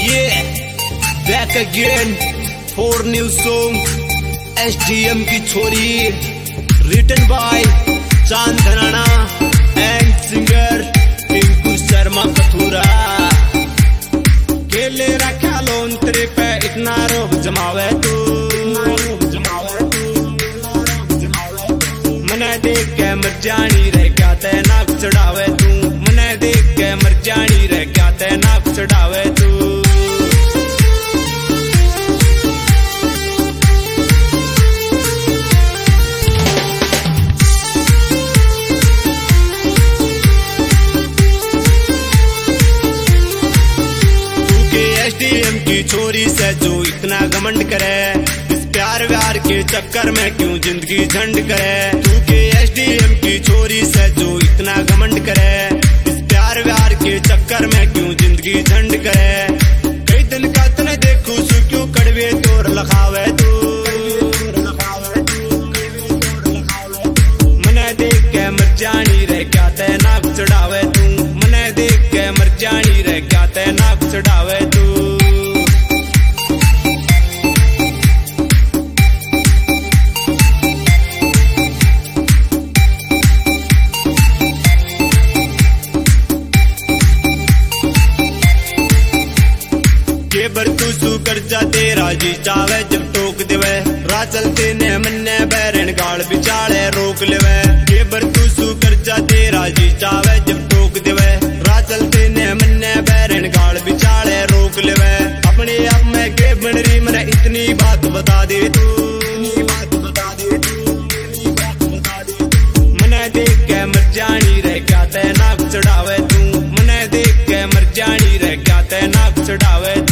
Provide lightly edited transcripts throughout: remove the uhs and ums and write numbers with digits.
Back again for new song SDM की छोरी written by Chand Dhanana and singer Tinku Sharma Kathura. केले रखा लोन तेरे पे इतना रोब जमावे तू, मने देख के मर जानी रह क्या ते नाक चढ़ावे तू, मने देख के मर जानी रह क्या ते नाक चढ़ावे तू। एसडीएम की छोरी से जो इतना घमंड करे, इस प्यार व्यार के चक्कर में क्यों जिंदगी झंड करे। तू के एसडीएम की छोरी से जो इतना घमंड करे, इस प्यार व्यार के चक्कर में क्यों जिंदगी झंड करे। कई दिन का तने देखू सु क्यों कड़वे तोर लखावे तू, मने देख के मर जानी रह क्या ते नाक चढ़ावे तू, मने देख के मर जानी रह क्या ते नाक चढ़ावे तू। केबर तू सू कर्जा तेरा जी चावे जब टोक देवे, राह चलते ने मन्ने बैरन गाल बिचाले रोक लेवे। केबर तू सू कर्जा तेरा जी चावे जब टोक देवे, राह चलते ने मन्ने बैरन गाल बिचाले रोक लेवे। अपने आप में के बनरी मने इतनी बात बता दे तू, मने देख के मर जानी रह क्या ते नाक चढ़ावे तू, मने देख के मर जानी रह क्या ते नाक चढ़ावे तू।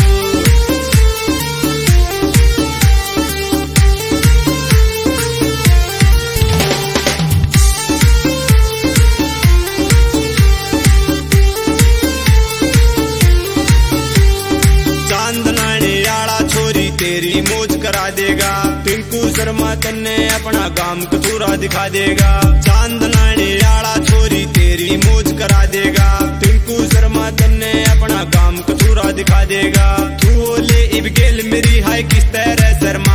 तेरी मौज करा देगा टिंकू शर्मा तन्ने अपना गाम कथूरा दिखा देगा। चांद लाने आला छोरी तेरी मौज करा देगा, टिंकू शर्मा तन्ने अपना गाम कथूरा दिखा देगा। तू ले इब गेल मेरी हाय किस तरह शर्मा